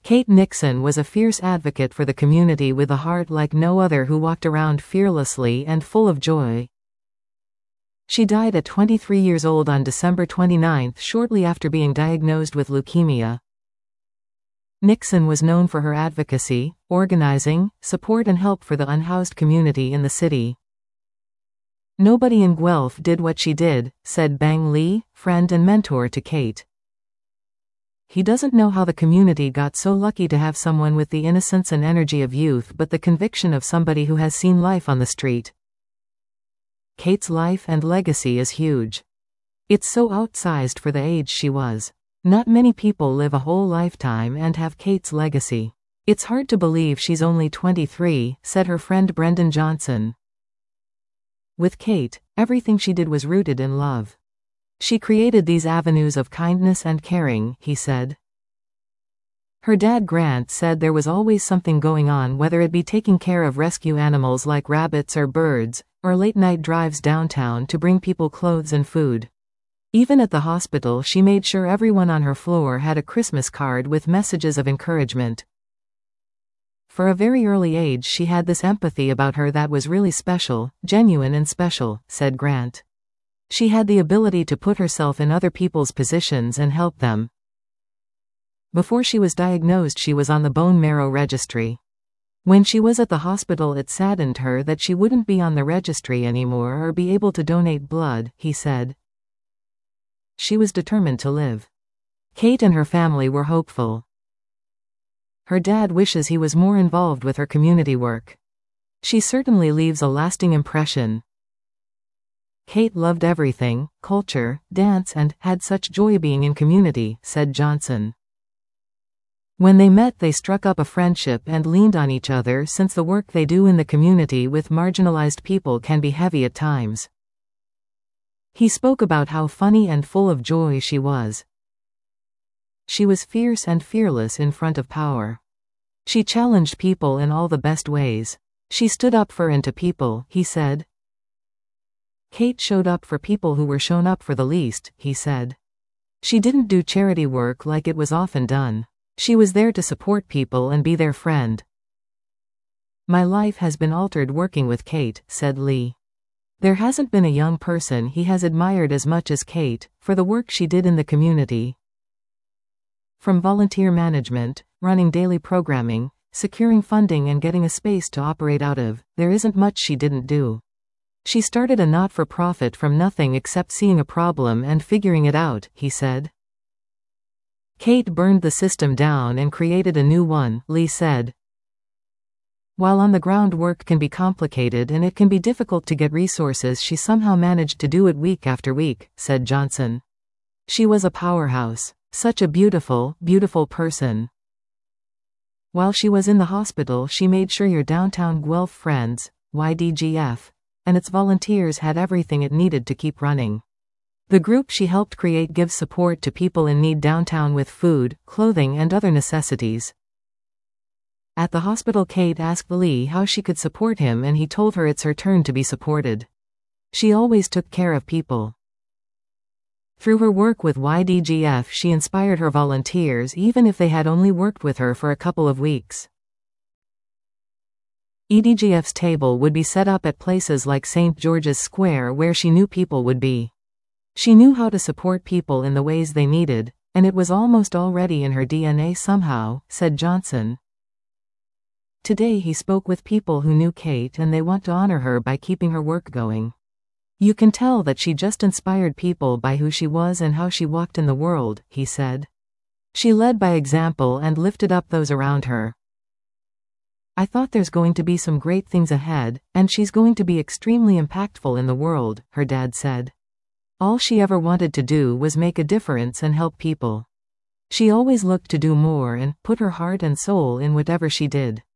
Kate Nixon was a fierce advocate for the community with a heart like no other, who walked around fearlessly and full of joy. She died at 23 years old on December 29, shortly after being diagnosed with leukemia. Nixon was known for her advocacy, organizing, support and help for the unhoused community in the city. "Nobody in Guelph did what she did," said Bang Lee, friend and mentor to Kate. "He doesn't know how the community got so lucky to have someone with the innocence and energy of youth, but the conviction of somebody who has seen life on the street." Kate's life and legacy is huge. It's so outsized for the age she was. Not many people live a whole lifetime and have Kate's legacy. "It's hard to believe she's only 23, said her friend Brendan Johnson. With Kate, everything she did was rooted in love. "She created these avenues of kindness and caring," he said. Her dad Grant said there was always something going on, whether it be taking care of rescue animals like rabbits or birds, or late-night drives downtown to bring people clothes and food. Even at the hospital, she made sure everyone on her floor had a Christmas card with messages of encouragement. For a very early age she had this empathy about her that was really special, genuine and special, said Grant. She had the ability to put herself in other people's positions and help them. Before she was diagnosed, she was on the bone marrow registry. When she was at the hospital, it saddened her that she wouldn't be on the registry anymore or be able to donate blood, he said. She was determined to live. Kate and her family were hopeful. Her dad wishes he was more involved with her community work. She certainly leaves a lasting impression. Kate loved everything, culture, dance, and had such joy being in community, said Johnson. When they met, they struck up a friendship and leaned on each other, since the work they do in the community with marginalized people can be heavy at times. He spoke about how funny and full of joy she was. She was fierce and fearless in front of power. She challenged people in all the best ways. She stood up for and to people, he said. Kate showed up for people who were shown up for the least, he said. She didn't do charity work like it was often done. She was there to support people and be their friend. My life has been altered working with Kate, said Lee. There hasn't been a young person he has admired as much as Kate, for the work she did in the community. From volunteer management, running daily programming, securing funding and getting a space to operate out of, there isn't much she didn't do. She started a not-for-profit from nothing except seeing a problem and figuring it out, he said. Kate burned the system down and created a new one, Lee said. While on-the-ground work can be complicated and it can be difficult to get resources, she somehow managed to do it week after week, said Johnson. She was a powerhouse. Such a beautiful, beautiful person. While she was in the hospital, she made sure your downtown Guelph Friends, YDGF, and its volunteers had everything it needed to keep running. The group she helped create gives support to people in need downtown with food, clothing and other necessities. At the hospital, Kate asked Lee how she could support him, and he told her it's her turn to be supported. She always took care of people. Through her work with YDGF, she inspired her volunteers, even if they had only worked with her for a couple of weeks. YDGF's table would be set up at places like St. George's Square, where she knew people would be. She knew how to support people in the ways they needed, and it was almost already in her DNA somehow, said Johnson. Today he spoke with people who knew Kate, and they want to honor her by keeping her work going. You can tell that she just inspired people by who she was and how she walked in the world, he said. She led by example and lifted up those around her. I thought there's going to be some great things ahead, and she's going to be extremely impactful in the world, her dad said. All she ever wanted to do was make a difference and help people. She always looked to do more and put her heart and soul in whatever she did.